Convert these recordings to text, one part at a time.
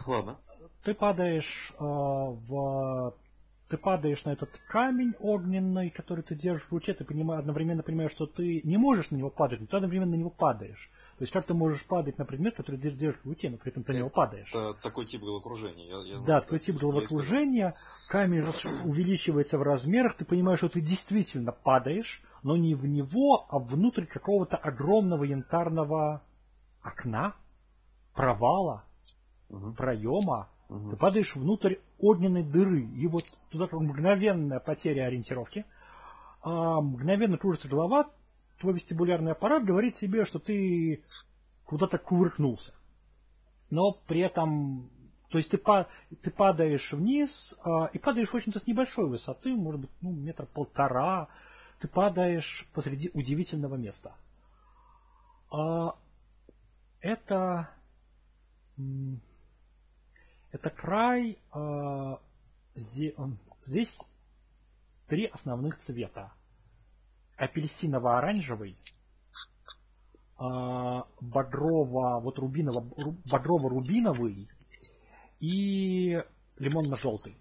Ладно. Ты падаешь Ты падаешь на этот камень огненный, который ты держишь в руке, ты одновременно понимаешь, что ты не можешь на него падать, но ты одновременно на него падаешь. То есть как ты можешь падать на предмет, который ты держишь в руке, но при этом ты на него падаешь. Это такой тип головокружения, я знаю. Да, такой тип головокружения, камень увеличивается в размерах, ты понимаешь, что ты действительно падаешь, но не в него, а внутрь какого-то огромного янтарного окна, провала, проема. Ты падаешь внутрь огненной дыры, и вот туда как мгновенная потеря ориентировки, мгновенно кружится голова, твой вестибулярный аппарат говорит себе, что ты куда-то кувыркнулся. Но при этом, то есть ты падаешь вниз, и падаешь, в общем-то, с небольшой высоты, может быть, метра полтора, ты падаешь посреди удивительного места. Это край, здесь три основных цвета. Апельсиново-оранжевый, бодрово-рубиновый и лимонно-желтый.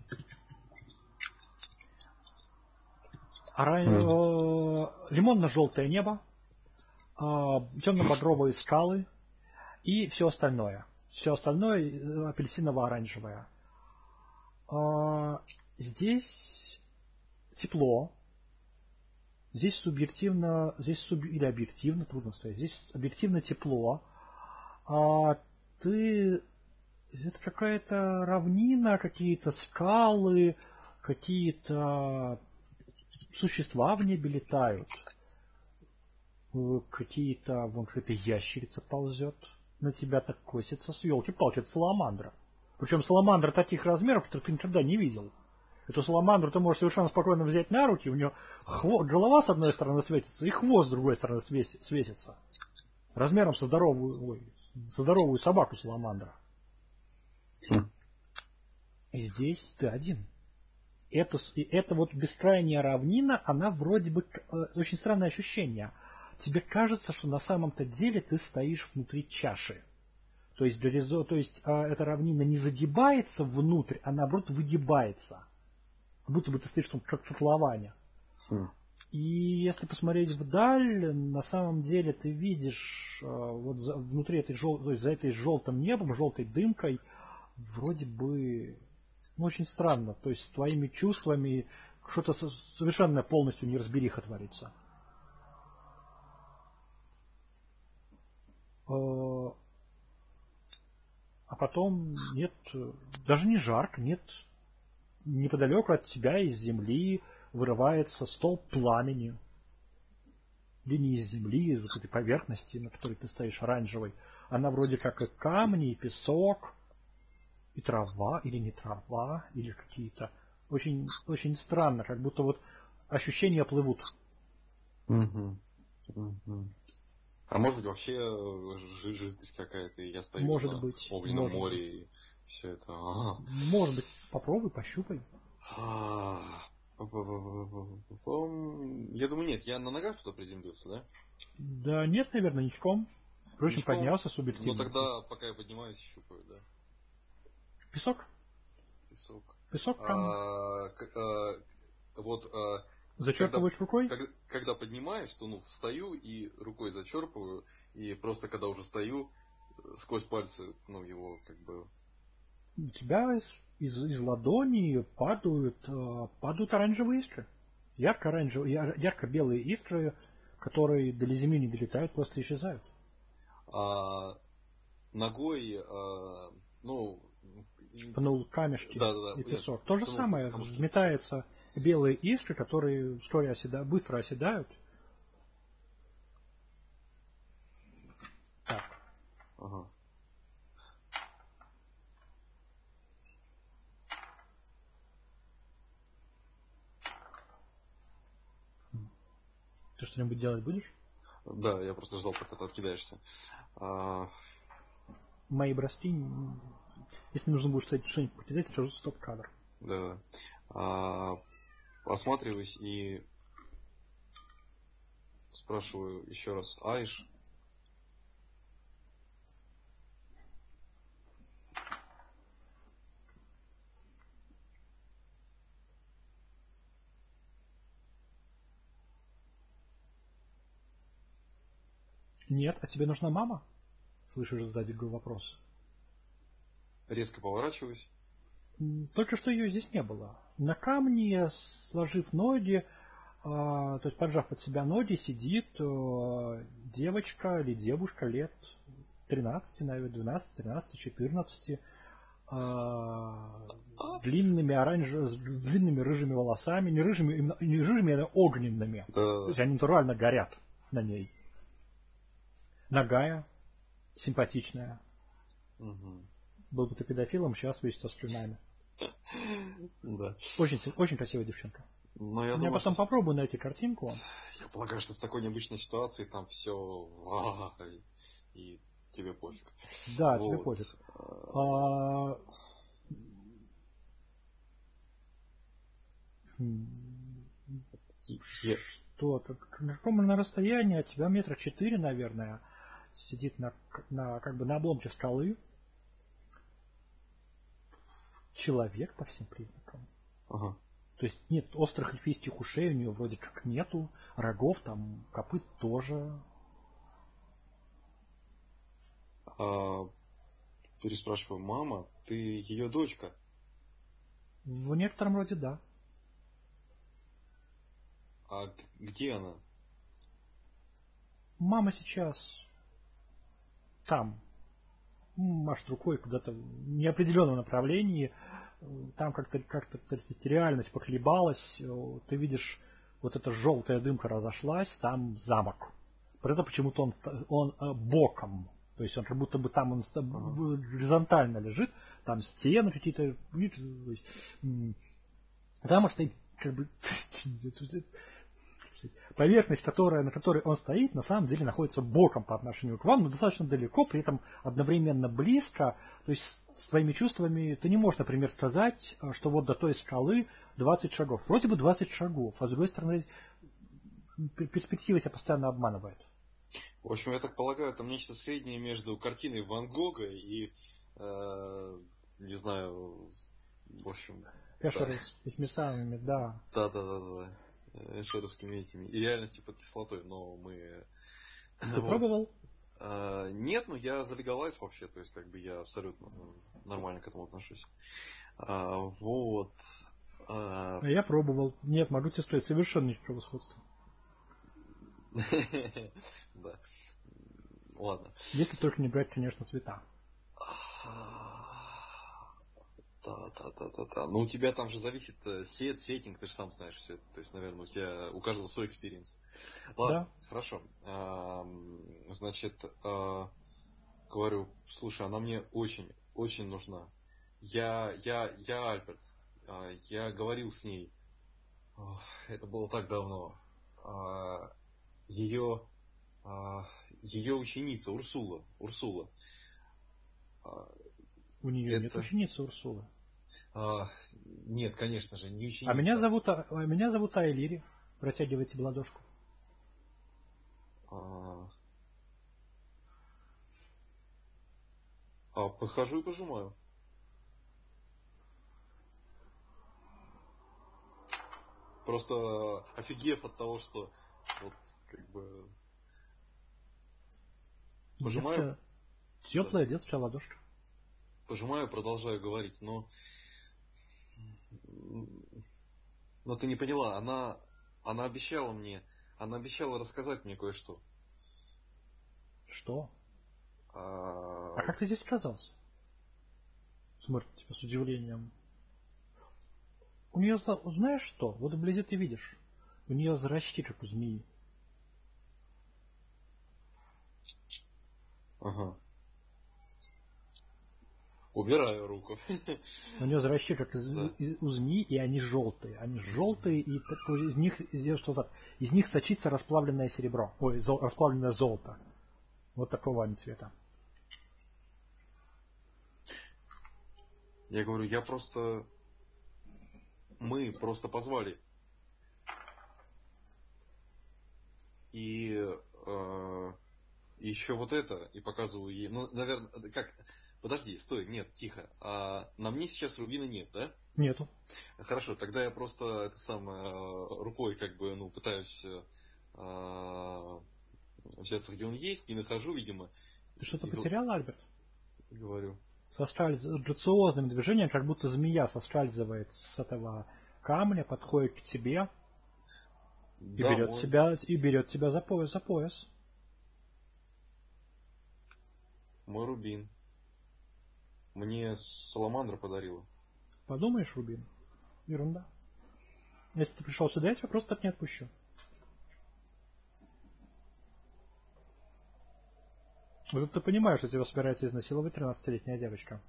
Лимонно-желтое небо, темно-бодровые скалы и все остальное. Все остальное апельсиново-оранжевое. Здесь тепло. Здесь субъективно, или объективно, трудно сказать. Здесь объективно тепло. Это какая-то равнина, какие-то скалы, какие-то существа в небе летают. Какая-то ящерица ползет на тебя, так косится. Ёлки-палки, это саламандра. Причем саламандра таких размеров, которых ты никогда не видел. Эту саламандру ты можешь совершенно спокойно взять на руки, у нее голова с одной стороны светится, и хвост с другой стороны светится. Размером со здоровую собаку саламандра. И здесь ты один. Это вот бескрайняя равнина, она вроде бы очень странное ощущение. Тебе кажется, что на самом-то деле ты стоишь внутри чаши. То есть эта равнина не загибается внутрь, а наоборот выгибается. Будто бы ты стоишь как в котловане. И если посмотреть вдаль, на самом деле ты видишь внутри за этой желтым небом, желтой дымкой, вроде бы очень странно. То есть с твоими чувствами что-то совершенно полностью неразбериха творится. А потом нет, даже не жарко, нет. Неподалеку от тебя из земли вырывается столб пламени. Или не из земли, из вот этой поверхности, на которой ты стоишь, оранжевой. Она вроде как и камни, и песок, и трава, или не трава, или какие-то... Очень, очень странно, как будто вот ощущения плывут. А может быть вообще жидкость какая-то, и я стою может на быть, огненном море, и все это... Может быть, попробуй, пощупай. Я думаю, нет, я на ногах туда приземлился, да? Да нет, наверное, ничком. Впрочем, поднялся субъективно. Но тогда, пока я поднимаюсь, щупаю, да. Песок? Песок, камень. Зачерпываешь рукой? Когда поднимаюсь, то встаю и рукой зачерпываю, и просто когда уже стою, сквозь пальцы, его как бы... У тебя из ладони падают оранжевые искры. Ярко-белые искры, которые до земли не долетают, просто исчезают. Ногой, пнул камешки и песок. То же самое, камушки, взметается белые искры, которые быстро оседают. Так. Ага. Ты что-нибудь делать будешь? Да, я просто ждал, пока ты откидаешься. Мои броски, если нужно будет что-нибудь покидать, скажу стоп-кадр. Да. Осматриваюсь и спрашиваю еще раз. Айш? Нет, а тебе нужна мама? Слышишь сзади вопрос. Резко поворачиваюсь. Только что ее здесь не было. На камне, сложив ноги, то есть поджав под себя ноги, сидит девочка или девушка лет 13, наверное, 12, 13, 14, длинными рыжими волосами, не рыжими, а огненными. Да. То есть они натурально горят на ней. Нагая, симпатичная. Угу. Был бы ты педофилом, сейчас выйдет со слюнами. Да. Очень красивая девчонка. Но я Я думаю, потом что... попробую найти картинку. Я полагаю, что в такой необычной ситуации там все и тебе пофиг. Да, вот. тебе пофиг. Что? На каком на расстоянии от тебя 4 метра, наверное, сидит как бы на обломке скалы. Человек по всем признакам. Ага. То есть нет острых эльфийских ушей у нее вроде как нету, рогов там, копыт тоже. Переспрашиваю, мама, ты ее дочка? В некотором роде да. А где она? Мама сейчас там. Машет рукой куда-то в неопределенном направлении. Там как-то реальность поколебалась. Ты видишь, вот эта желтая дымка разошлась, там замок. При этом почему-то он боком. То есть он как будто бы там он горизонтально лежит, там стены какие-то. Замок стоит как бы поверхность, на которой он стоит, на самом деле находится боком по отношению к вам, но достаточно далеко, при этом одновременно близко. То есть с твоими чувствами ты не можешь, например, сказать, что вот до той скалы 20 шагов. Вроде бы 20 шагов, а с другой стороны перспектива тебя постоянно обманывает. В общем, я так полагаю, это нечто среднее между картиной Ван Гога и, не знаю, в общем... Эшеры с этими самыми, да. Да. Эшеровскими этими. И реальностью под кислотой, но мы... Ты пробовал? Нет, но я залегалась вообще, то есть как бы я абсолютно нормально к этому отношусь. Вот. Я пробовал. Нет, могу тебе сказать, совершенно никакого сходства. Да. Ладно. Если только не брать, конечно, цвета. Да. Ну, у тебя там же зависит сеттинг, ты же сам знаешь все это. То есть, наверное, у каждого свой экспириенс. Ладно, Да. хорошо. Значит, говорю, слушай, она мне очень, очень нужна. Я Альберт. Я говорил с ней. Это было так давно. Ее ученица Урсула. У нее нет ученицы Урсулы. Нет, конечно же, не ученица. А меня зовут Айлири. Протягивайте ладошку. Подхожу и пожимаю. Просто офигев от того, что вот как бы пожимаю. Теплая детская ладошка. Пожимаю, продолжаю говорить, но ты не поняла, она обещала рассказать мне кое-что. Что? А как ты здесь оказался? Смотрит тебя с удивлением. У нее, знаешь что? Вот вблизи ты видишь. У нее зрачки, как у змеи. Ага. Убираю руку. У нее зрачки, как у змеи, и они желтые. Они желтые, и из них сочится расплавленное серебро. Ой, расплавленное золото. Вот такого они цвета. Я говорю, мы просто позвали. И еще вот это, и показываю ей, ну, наверное, как... Подожди, стой, нет, тихо. На мне сейчас рубина нет, да? Нету. Хорошо, тогда я просто рукой как бы, пытаюсь взяться, где он есть, не нахожу, видимо. Ты что-то потерял, Альберт? Говорю. Грациозным движением, как будто змея соскальзывает с этого камня, подходит к тебе и Да, берет тебя за пояс. Мой рубин. Мне Саламандра подарила. Подумаешь, Рубин? Ерунда. Если ты пришел сюда, я тебя просто так не отпущу. Вот ты понимаешь, что тебя собирается изнасиловать 13-летняя девочка.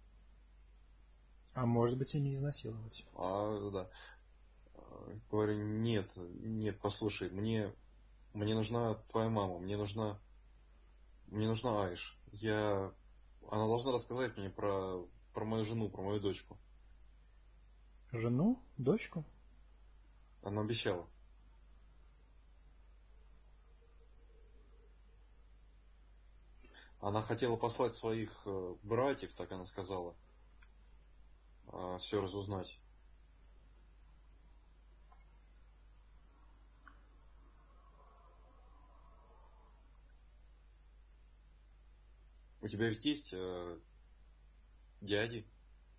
А может быть и не изнасиловать. Да. Говорю, нет, послушай, мне нужна твоя мама, мне нужна Айш. Она должна рассказать мне про мою жену, про мою дочку. Жену? Дочку? Она обещала. Она хотела послать своих братьев, так она сказала, все разузнать. У тебя ведь есть дяди?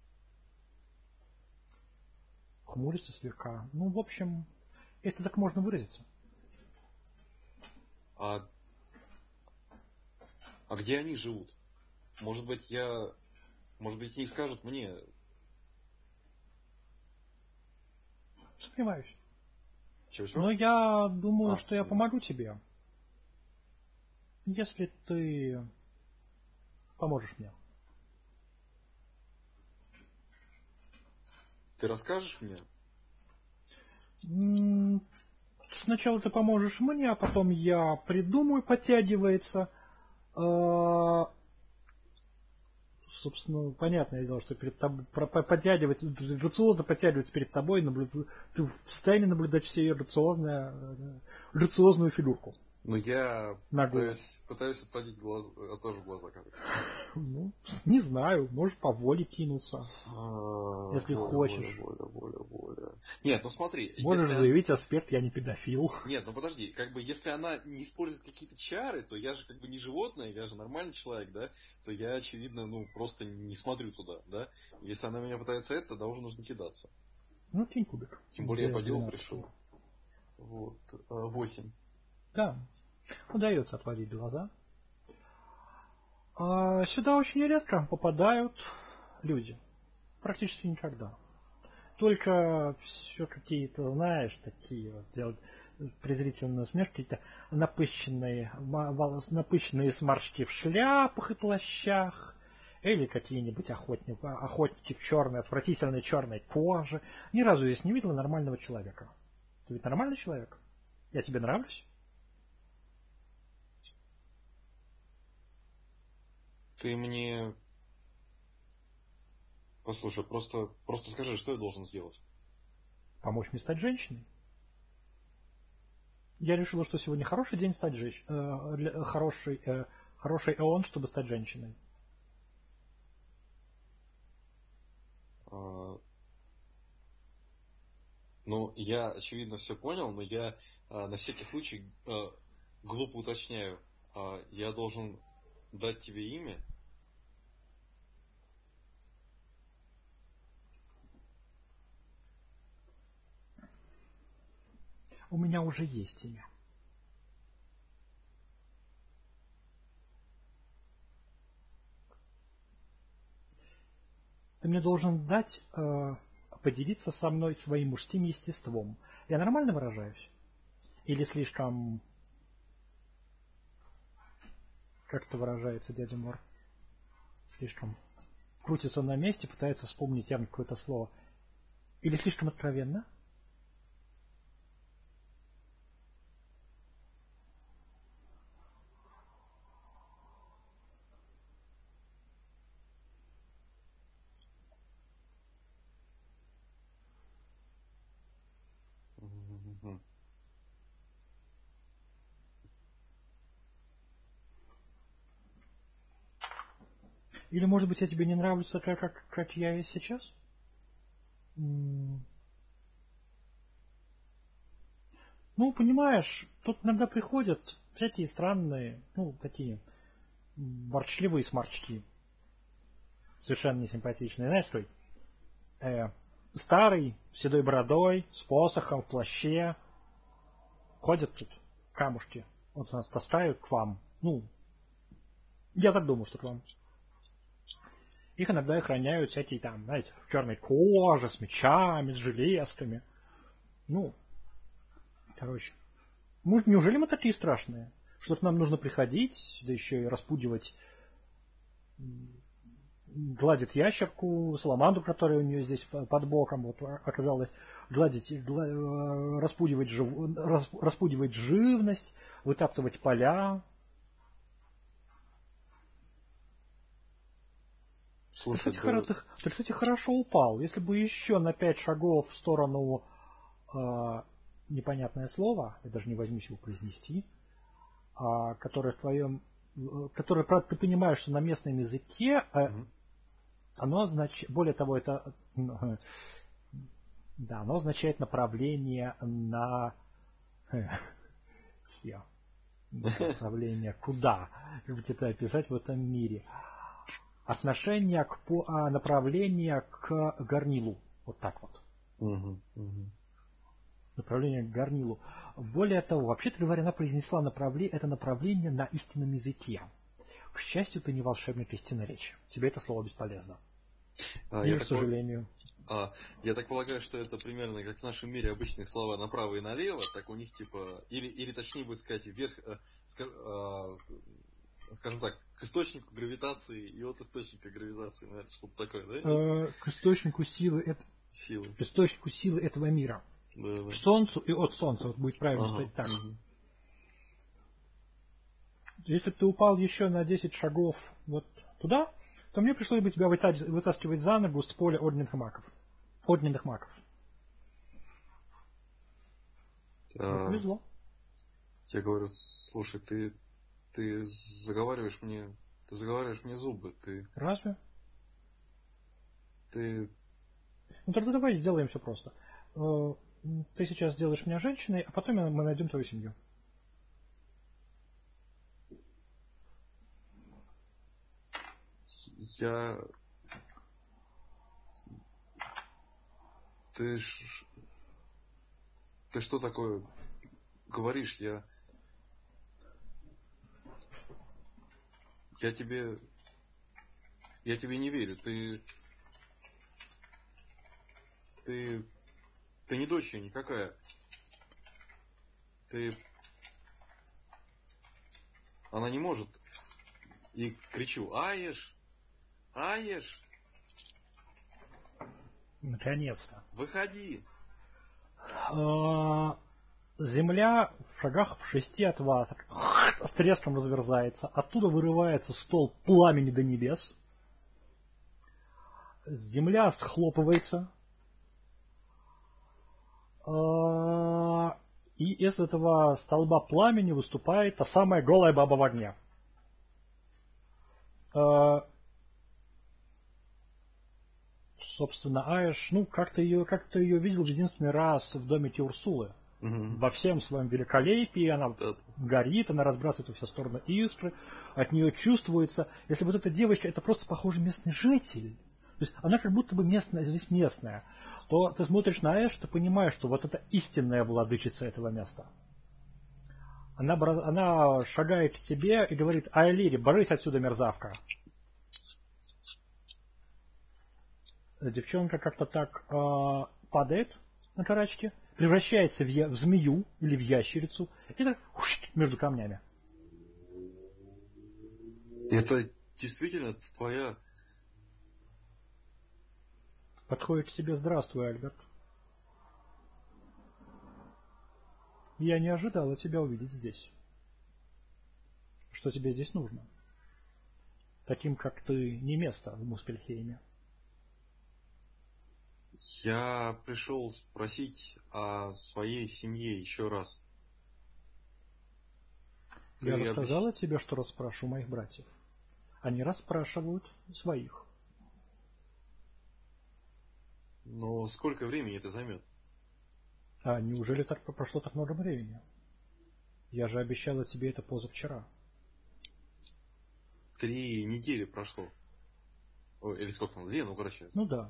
Хмурится слегка. Ну, в общем, если так можно выразиться. А где они живут? Может быть, не скажут мне. Сомневаюсь. Чего? Но я думаю, что я помогу тебе. Если ты поможешь мне. Ты расскажешь мне? Сначала ты поможешь мне, а потом я придумаю, подтягивается. Собственно, понятное дело, что перед тобой грациозно подтягивается перед тобой, ты в состоянии наблюдать все ее грациозную фигурку. Ну, я пытаюсь отводить глаза, тоже глаза, короче. Ну, не знаю, можешь по воле кинуться. Если хочешь. Воля. Нет, ну смотри. Можешь заявить аспект, я не педофил. Нет, ну подожди, если она не использует какие-то чары, то я же не животное, я же нормальный человек, да? То я, очевидно, просто не смотрю туда, да? Если она меня пытается тогда уже нужно кидаться. Ну, кинь кубик. Тем более я по делу пришел. 8. Да. Удается отводить глаза. Сюда очень редко попадают люди. Практически никогда. Только все какие-то, знаешь, такие вот делать презрительные усмешки, какие-то напыщенные сморщки в шляпах и плащах, или какие-нибудь охотники в черной, отвратительной черной коже. Ни разу здесь не видел нормального человека. Ты ведь нормальный человек? Я тебе нравлюсь? Ты мне... Послушай, просто скажи, что я должен сделать? Помочь мне стать женщиной. Я решила, что сегодня хороший день стать хороший эон, чтобы стать женщиной. Ну, я, очевидно, все понял, но я на всякий случай глупо уточняю. Я должен дать тебе имя? У меня уже есть имя. Ты мне должен дать, поделиться со мной своим мужским естеством. Я нормально выражаюсь? Или слишком... Как это выражается дядя Мор? Слишком крутится на месте, пытается вспомнить явно какое-то слово. Или слишком откровенно? Или, может быть, я тебе не нравлюсь такая, как я есть сейчас? Ну, понимаешь, тут иногда приходят всякие странные, ну, такие ворчливые сморчки. Совершенно несимпатичные. Знаешь, что старый, с седой бородой, с посохом, в плаще. Ходят тут камушки. Вот нас таскают к вам. Ну, я так думаю, что к вам. Их иногда охраняют всякие там, знаете, в черной коже, с мечами, с железками. Ну, короче. Неужели мы такие страшные? Что-то нам нужно приходить, да еще и распугивать, гладит ящерку, саламандру, которая у нее здесь под боком вот оказалась, распугивать живность, вытаптывать поля. Слушай, ты, кстати, хорошо упал. Если бы еще на 5 шагов в сторону непонятное слово, я даже не возьмусь его произнести, которое в твоем, которое, правда, ты понимаешь, что на местном языке оно означает, более того, это да, оно означает направление на направление куда, как бы это описать в этом мире. Отношение направление к горнилу. Вот так вот. Направление к горнилу. Более того, вообще-то говоря, она произнесла это направление на истинном языке. К счастью, ты не волшебник истинной речи. Тебе это слово бесполезно. Или, к сожалению. Я так полагаю, что это примерно как в нашем мире обычные слова направо и налево, так у них типа, или точнее будет сказать, вверх, скажем так, к источнику гравитации и от источника гравитации, наверное, что-то такое, да? К источнику силы к источнику силы этого мира. Да. К солнцу и от солнца. Вот будет правильно сказать так. Если бы ты упал еще на 10 шагов вот туда, то мне пришлось бы тебя вытаскивать за ногу с поля огненных маков. Повезло. Я говорю, слушай, ты заговариваешь мне зубы. Разве? Ну тогда давай сделаем все просто. Ты сейчас сделаешь меня женщиной, а потом мы найдем твою семью. Ты что такое говоришь? Я тебе не верю. Ты не дочь никакая. Она не может. И кричу: Аеш! Наконец-то. Выходи! Земля в шагах в 6 от вас с треском разверзается. Оттуда вырывается столб пламени до небес. Земля схлопывается. И из этого столба пламени выступает та самая голая баба в огне. Собственно, Аэш, как ты ее видел единственный раз в домике Урсулы. Во всем своем великолепии она горит, она разбрасывает во все стороны искры, от нее чувствуется, если вот эта девочка, это просто похоже местный житель, то есть она как будто бы здесь местная, то ты смотришь на Аэш, ты понимаешь, что вот это истинная владычица этого места. Она шагает к тебе и говорит: Айлири, брысь отсюда, мерзавка. Девчонка как-то так падает на карачке, превращается в змею или в ящерицу и так между камнями. Это действительно твоя... Подходит к тебе: здравствуй, Альберт. Я не ожидала тебя увидеть здесь. Что тебе здесь нужно? Таким, как ты, не место в Муспельхейме. Я пришел спросить о своей семье еще раз. Я рассказала тебе, что расспрошу моих братьев. Они расспрашивают своих. Но сколько времени это займет? А неужели прошло так много времени? Я же обещала тебе это позавчера. 3 недели прошло. Ой, или сколько там, 2, ну короче. Ну да.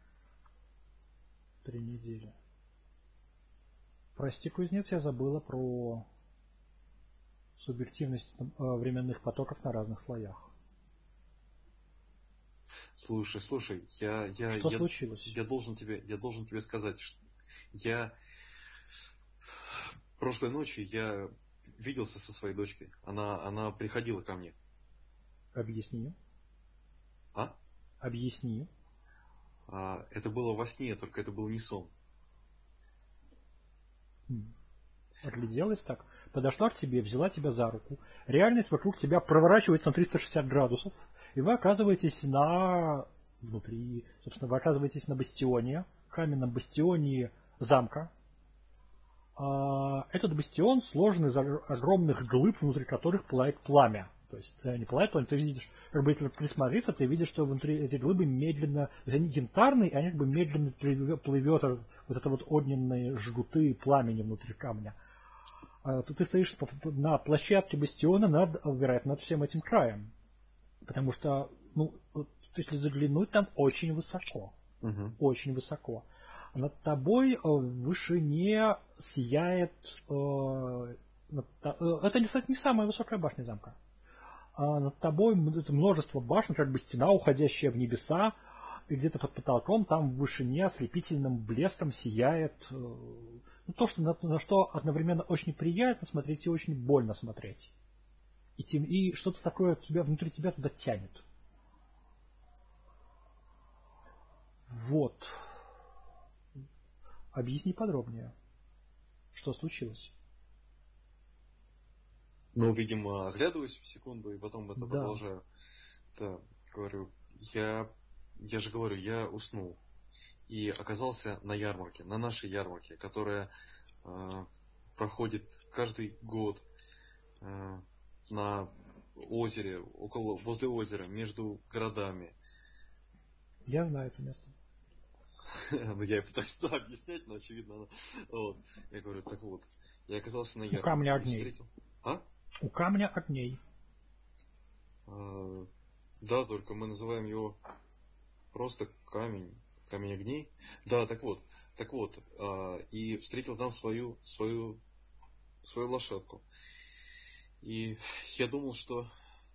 3 недели. Прости, кузнец, я забыла про субъективность временных потоков на разных слоях. Слушай, Что случилось? я должен тебе сказать, что я прошлой ночью я виделся со своей дочкой. Она приходила ко мне. Объясни. А? Объясни. Это было во сне, только это был не сон. Огляделась так, подошла к тебе, взяла тебя за руку. Реальность вокруг тебя проворачивается на 360 градусов, и вы оказываетесь внутри, собственно, вы оказываетесь на бастионе, каменном бастионе замка. Этот бастион сложен из огромных глыб, внутри которых пылает пламя. То есть не пылает пламя, ты видишь, как бы если присмотреться, ты видишь, что внутри эти глыбы медленно, то есть они янтарные, и они как бы медленно плывет вот это вот огненные жгуты пламени внутри камня. Ты стоишь на площадке бастиона вероятно, над всем этим краем. Потому что, если заглянуть, там очень высоко. Угу. Очень высоко. Над тобой в вышине сияет... Это, кстати, не самая высокая башня замка. Над тобой множество башен, как бы стена, уходящая в небеса, и где-то под потолком там в вышине ослепительным блеском сияет то, что, на что одновременно очень приятно смотреть и очень больно смотреть. И что-то такое внутри тебя туда тянет. Вот. Объясни подробнее, что случилось. Видимо, оглядываюсь в секунду и потом это продолжаю. Да, говорю, я же говорю, я уснул. И оказался на ярмарке, на нашей ярмарке, которая проходит каждый год на озере, возле озера, между городами. Я знаю это место. Я пытаюсь объяснять, но очевидно. Вот. Я говорю, так вот, я оказался на ярмарке. У камня огней. Встретил. У камня огней. Да, только мы называем его просто камень огней. Да, так вот, и встретил там свою лошадку. И я думал, что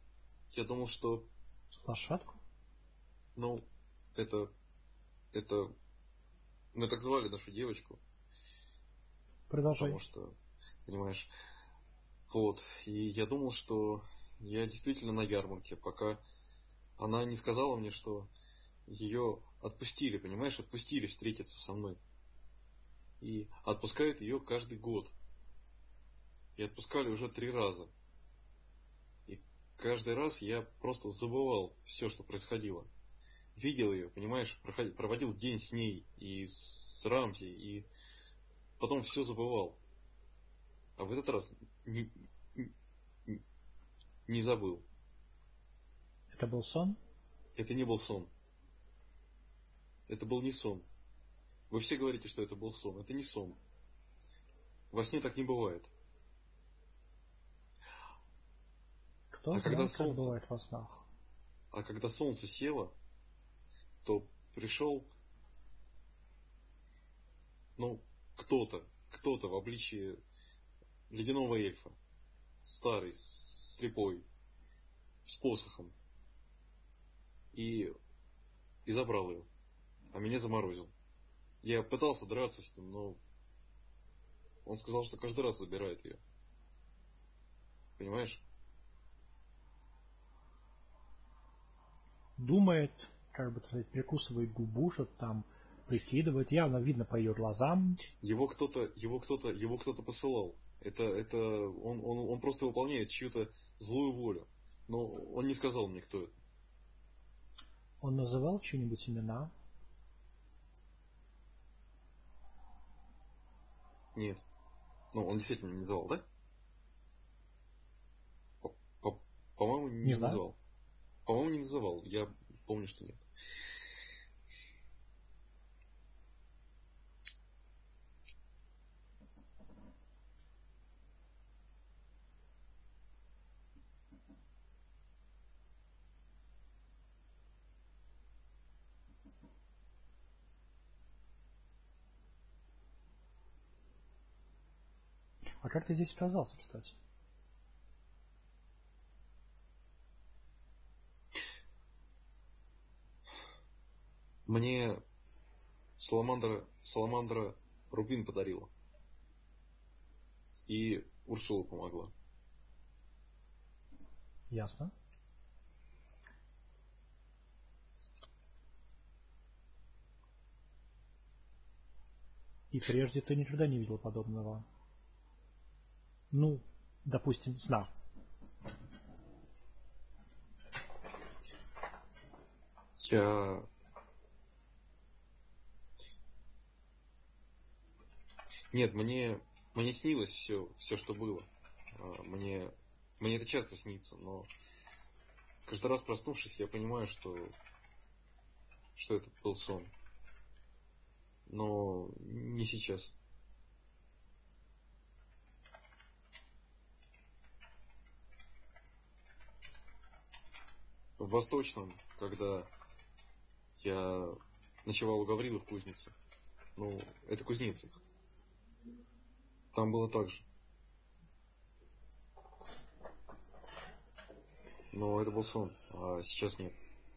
Лошадку? Это мы так звали нашу девочку. Продолжай. Потому что, понимаешь, вот. И я думал, что я действительно на ярмарке, пока она не сказала мне, что ее отпустили, понимаешь, отпустили встретиться со мной. И отпускают ее каждый год. И отпускали уже 3 раза. И каждый раз я просто забывал все, что происходило. Видел ее, понимаешь, проводил день с ней и с Рамзи, и потом все забывал. А в этот раз не забыл. Это был сон? Это не был сон. Это был не сон. Вы все говорите, что это был сон. Это не сон. Во сне так не бывает. Кто знает, как бывает во снах. А когда солнце село, то пришел, кто-то в обличии ледяного эльфа. Старый, слепой, с посохом. И забрал ее. А меня заморозил. Я пытался драться с ним, но он сказал, что каждый раз забирает ее. Понимаешь? Думает, как бы сказать, прикусывает губу, что-то там прикидывает. Явно видно по ее глазам. Его кто-то посылал. Это он просто выполняет чью-то злую волю. Но он не сказал мне, кто это. Он называл чьи-нибудь имена? Нет. Он действительно не называл, да? По-моему, не называл. По-моему, не называл. Я помню, что нет. А как ты здесь оказался, кстати? Мне Саламандра рубин подарила. И Урсула помогла. Ясно. И прежде ты никогда не видел подобного, ну, допустим, сна. Нет, мне снилось все, что было. Мне это часто снится, но каждый раз проснувшись, я понимаю, что это был сон. Но не сейчас. В Восточном, когда я ночевал у Гаврилы в кузнице, ну, это кузнец их, там было так же. Но это был сон, а сейчас нет.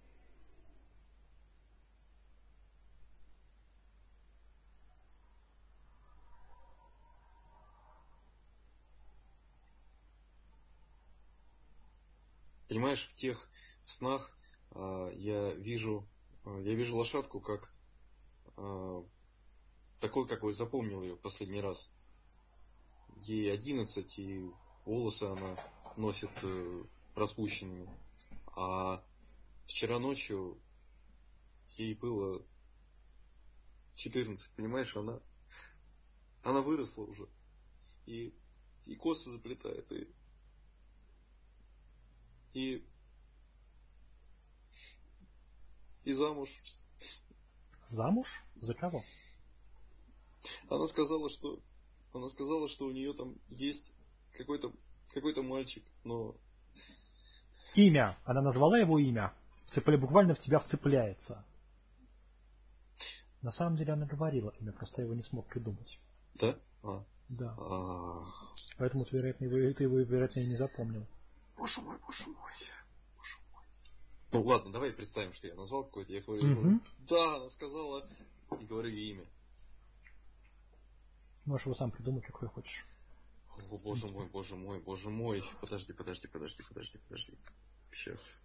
Понимаешь, в тех снах я вижу лошадку как такой, какой запомнил ее последний раз. Ей 11, и волосы она носит распущенными. А вчера ночью ей было 14, понимаешь, она выросла уже. И косы заплетает, и замуж. Замуж? За кого? Она сказала, что у нее там есть какой-то мальчик, но... Имя. Она назвала его имя. Буквально в тебя вцепляется. На самом деле она говорила имя, просто я его не смог придумать. Да? Да. Поэтому ты, вероятно, и не запомнил. Боже мой. Ну ладно, давай представим, что я назвал какой-то. Я говорю, да, она сказала, и говорю ей имя. Можешь его сам придумать, какой хочешь. О, боже мой. Подожди. Сейчас.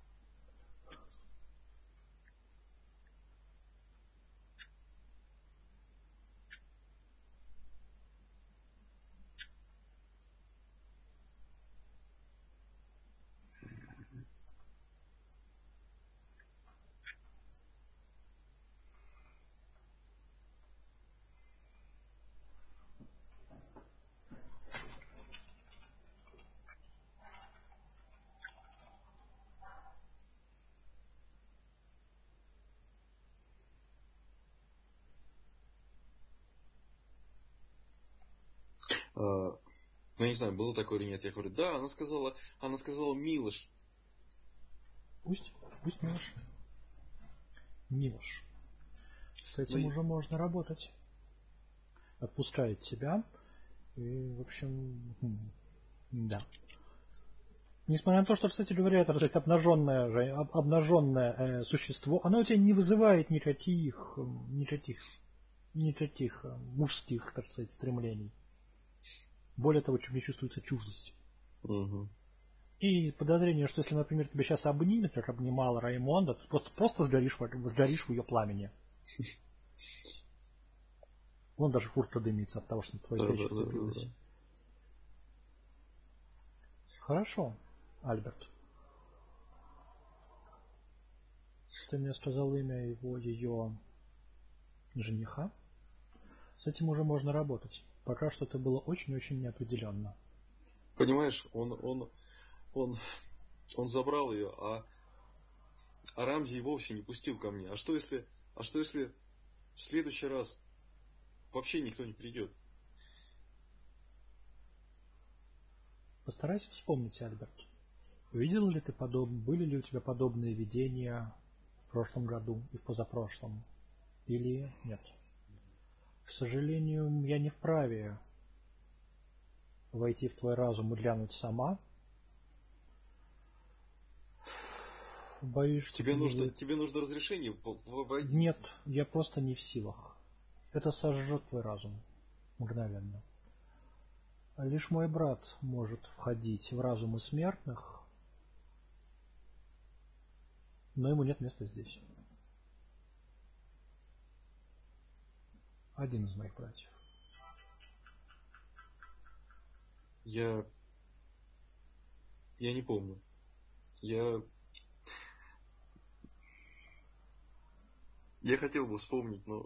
Ну, я не знаю, было такое или нет. Я говорю, да, она сказала Милош. Пусть Милош. Милош. С этим уже можно работать. Отпускает тебя. И, в общем, да. Несмотря на то, что, кстати говоря, это обнаженное существо, оно у тебя не вызывает никаких мужских, так сказать, стремлений. Более того, не чувствуется чуждость. Угу. И подозрение, что если, например, тебя сейчас обнимет, как обнимала Раймонда, ты просто сгоришь в ее пламени. Вон даже фуртка дымится от того, что твоя плечи вцепилась. Хорошо, Альберт. Ты мне сказал имя ее жениха. С этим уже можно работать. Пока что это было очень-очень неопределенно. Понимаешь, он забрал ее, а Рамзи вовсе не пустил ко мне. А что если в следующий раз вообще никто не придет? Постарайся вспомнить, Альберт. Видел ли ты были ли у тебя подобные видения в прошлом году и в позапрошлом? Или нет? К сожалению, я не вправе войти в твой разум и глянуть сама. Боюсь, что тебе нужно разрешение вводить. Нет, я просто не в силах. Это сожжет твой разум мгновенно. Лишь мой брат может входить в разумы смертных, но ему нет места здесь. Один из моих братьев. Я не помню. Я хотел бы вспомнить, но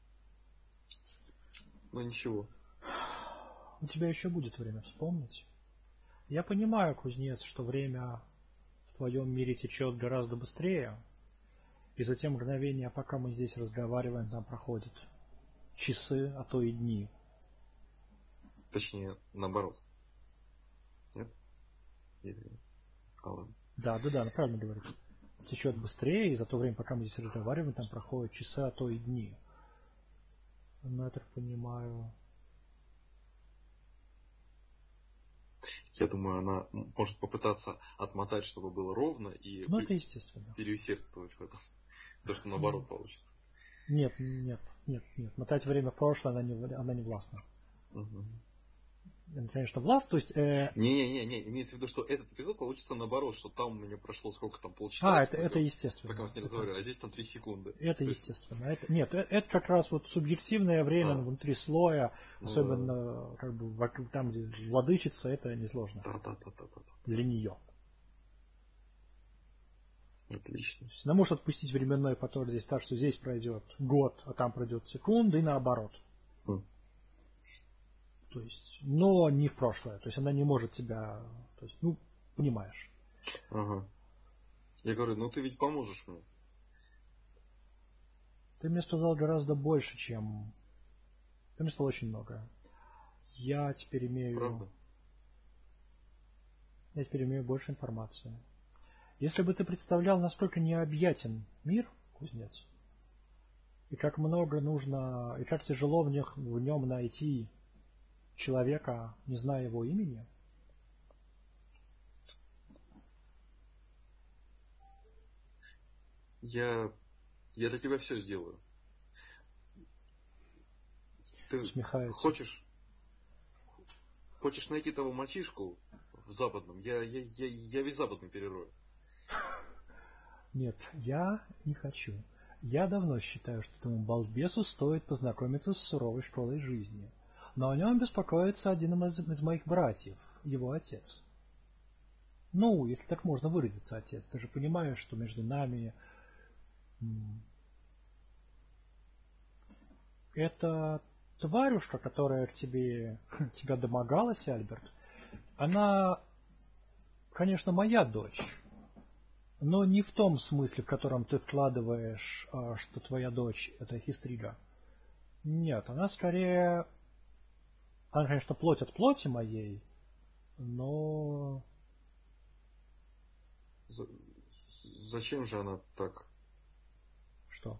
ничего. У тебя еще будет время вспомнить. Я понимаю, кузнец, что время в твоем мире течет гораздо быстрее, и за те мгновения, пока мы здесь разговариваем, там проходят часы, а то и дни. Точнее, наоборот. Нет? Или... Да, правильно говоришь. Течет быстрее, и за то время, пока мы здесь разговариваем, там проходят часы, а то и дни. Но я так понимаю... Я думаю, она может попытаться отмотать, чтобы было ровно, и это естественно. Переусердствовать в этом. То, что наоборот получится. Нет. Мотать время в прошлое она не властна. Угу. Конечно, власть, то есть... Не, имеется в виду, что этот эпизод получится наоборот, что там у меня прошло сколько там, полчаса. Это естественно. Пока мы с ней разговаривали, а здесь там 3 секунды. Это естественно. Это как раз вот субъективное время внутри слоя, особенно как бы там, где владычица, это несложно. Да. Для нее. Отлично. Она может отпустить временной поток здесь так, что здесь пройдет год, а там пройдет секунда, и наоборот. То есть, но не в прошлое. То есть она не может тебя... То есть, понимаешь. Ага. Я говорю, ты ведь поможешь мне. Ты мне сказал гораздо больше, чем... Ты мне сказал очень много. Я теперь имею... Правда? Я теперь имею больше информации. Если бы ты представлял, насколько необъятен мир, кузнец, и как много нужно, и как тяжело в нем найти человека, не зная его имени, я для тебя все сделаю. Ты хочешь найти того мальчишку в западном? Я весь западный перерою. Нет, я не хочу. Я давно считаю, что этому балбесу стоит познакомиться с суровой школой жизни. Но о нем беспокоится один из моих братьев, его отец. Если так можно выразиться, отец. Ты же понимаешь, что между нами... Эта тварюшка, которая тебя домогалась, Альберт, она, конечно, моя дочь. Но не в том смысле, в котором ты вкладываешь, что твоя дочь – это хистрига. Нет, она скорее... Она, конечно, плоть от плоти моей, но... Зачем же она так? Что?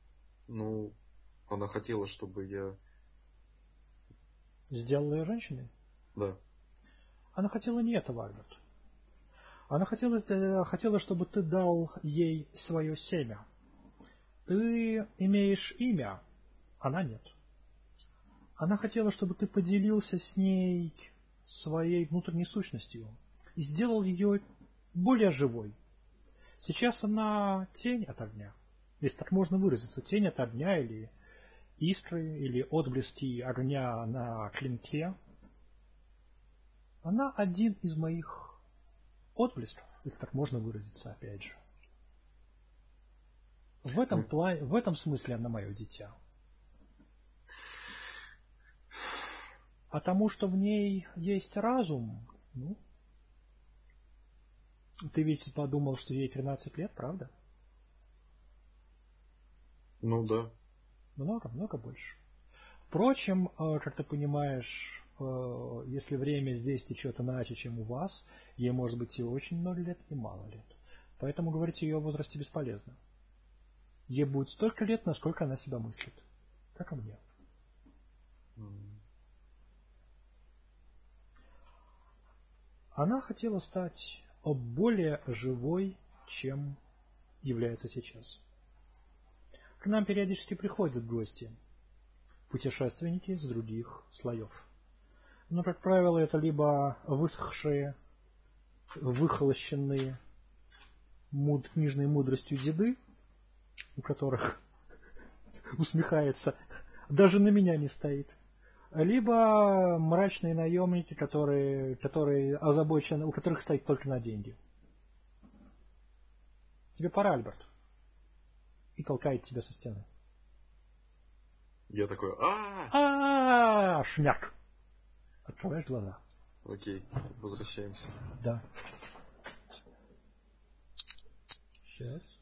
Она хотела, чтобы я... Сделала ее женщиной? Да. Она хотела не этого, Альберт. Она хотела, чтобы ты дал ей свое семя. Ты имеешь имя, она нет. Она хотела, чтобы ты поделился с ней своей внутренней сущностью и сделал ее более живой. Сейчас она тень от огня, если так можно выразиться, тень от огня или искры, или отблески огня на клинке. Она один из моих отблесков, если так можно выразиться, опять же. В этом смысле она мое дитя. А тому, что в ней есть разум, ты ведь подумал, что ей 13 лет, правда? Да. Много больше. Впрочем, как ты понимаешь, если время здесь течет иначе, чем у вас, ей может быть и очень много лет, и мало лет. Поэтому говорить о ее возрасте бесполезно. Ей будет столько лет, насколько она себя мыслит. Как и мне. Она хотела стать более живой, чем является сейчас. К нам периодически приходят гости, путешественники с других слоев. Но, как правило, это либо высохшие, выхолощенные книжной мудростью деды, у которых усмехается, даже на меня не стоит, либо мрачные наемники, которые озабочены, у которых стоит только на деньги. Тебе пора, Альберт. И толкает тебя со стены. Я такой, Шмяк. Открываешь глаза. Окей, возвращаемся. Да. Сейчас.